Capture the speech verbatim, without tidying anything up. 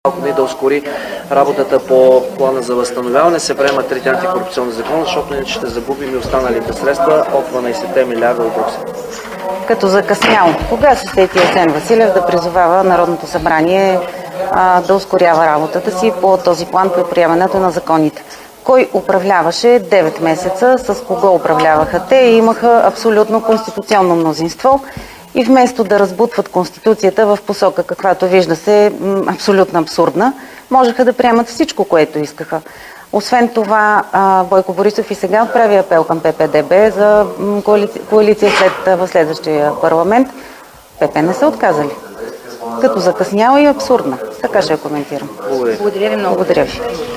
и да ускори работата по плана за възстановяване, се приемат трите антикорупционни закона, защото иначе ще загубим и останалите средства от дванайсетте милиарда от Брюксел. Като закъснял, кога се сети Асен Василев да призовава Народното събрание а, да ускорява работата си по този план при приемането на законите? Кой управляваше девет месеца, с кого управляваха те и имаха абсолютно конституционно мнозинство? И вместо да разбутват Конституцията в посока, каквато вижда се абсолютно абсурдна, можеха да приемат всичко, което искаха. Освен това, Бойко Борисов и сега отправи апел към П П Д Б за коалиция след, в следващия парламент. П П не са отказали. Като закъсняла и абсурдна. Така ще я коментирам. Благодаря. Благодаря ви много. Благодаря ви.